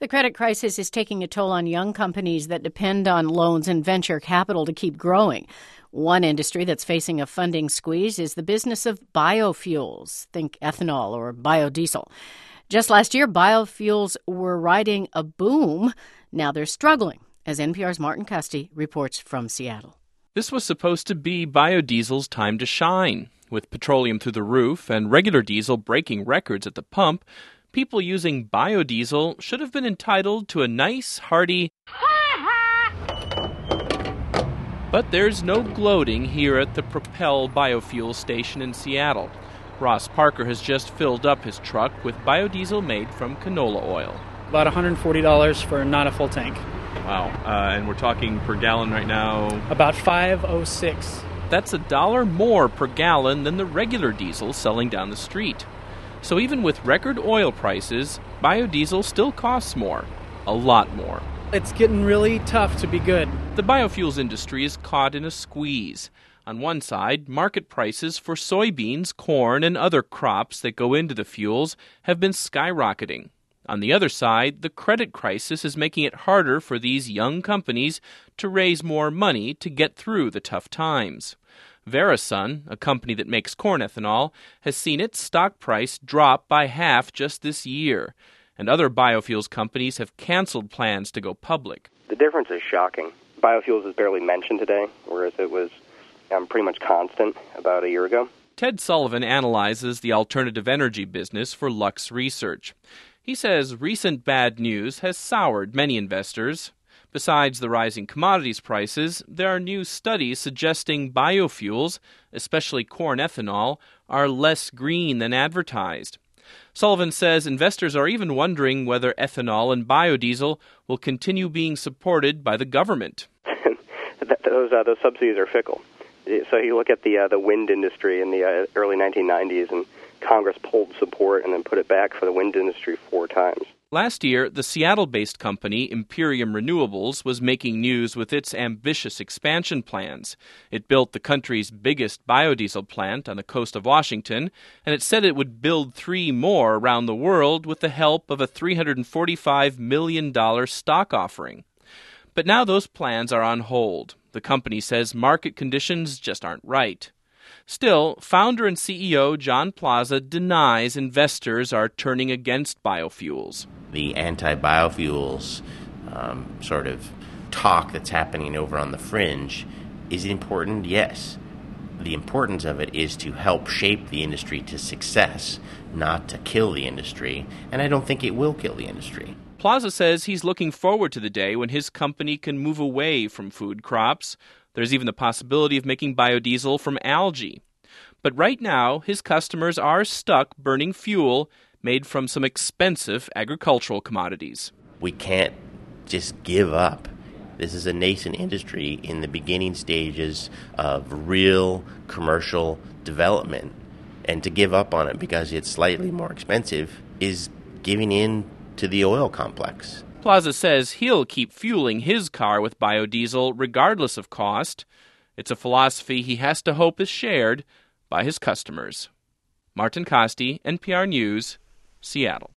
The credit crisis is taking a toll on young companies that depend on loans and venture capital to keep growing. One industry that's facing a funding squeeze is the business of biofuels. Think ethanol or biodiesel. Just last year, biofuels were riding a boom. Now they're struggling, as NPR's Martin Custy reports from Seattle. This was supposed to be biodiesel's time to shine. With petroleum through the roof and regular diesel breaking records at the pump, people using biodiesel should have been entitled to a nice, hearty but there's no gloating here at the Propel biofuel station in Seattle. Ross Parker has just filled up his truck with biodiesel made from canola oil. About $140 for not a full tank. Wow. And we're talking per gallon right now? About $5.06. That's $1 more per gallon than the regular diesel selling down the street. So even with record oil prices, biodiesel still costs more. A lot more. It's getting really tough to be good. The biofuels industry is caught in a squeeze. On one side, market prices for soybeans, corn, and other crops that go into the fuels have been skyrocketing. On the other side, the credit crisis is making it harder for these young companies to raise more money to get through the tough times. Verasun, a company that makes corn ethanol, has seen its stock price drop by half just this year, and other biofuels companies have canceled plans to go public. The difference is shocking. Biofuels is barely mentioned today, whereas it was pretty much constant about a year ago. Ted Sullivan analyzes the alternative energy business for Lux Research. He says recent bad news has soured many investors. Besides the rising commodities prices, there are new studies suggesting biofuels, especially corn ethanol, are less green than advertised. Sullivan says investors are even wondering whether ethanol and biodiesel will continue being supported by the government. Those subsidies are fickle. So you look at the wind industry in the early 1990s, and Congress pulled support and then put it back for the wind industry 4 times. Last year, the Seattle-based company Imperium Renewables was making news with its ambitious expansion plans. It built the country's biggest biodiesel plant on the coast of Washington, and it said it would build 3 more around the world with the help of a $345 million stock offering. But now those plans are on hold. The company says market conditions just aren't right. Still, founder and CEO John Plaza denies investors are turning against biofuels. The anti-biofuels sort of talk that's happening over on the fringe is important, yes. The importance of it is to help shape the industry to success, not to kill the industry, and I don't think it will kill the industry. Plaza says he's looking forward to the day when his company can move away from food crops. There's even the possibility of making biodiesel from algae. But right now, his customers are stuck burning fuel made from some expensive agricultural commodities. We can't just give up. This is a nascent industry in the beginning stages of real commercial development. And to give up on it because it's slightly more expensive is giving in to the oil complex. Plaza says he'll keep fueling his car with biodiesel regardless of cost. It's a philosophy he has to hope is shared by his customers. Martin Costy, NPR News, Seattle.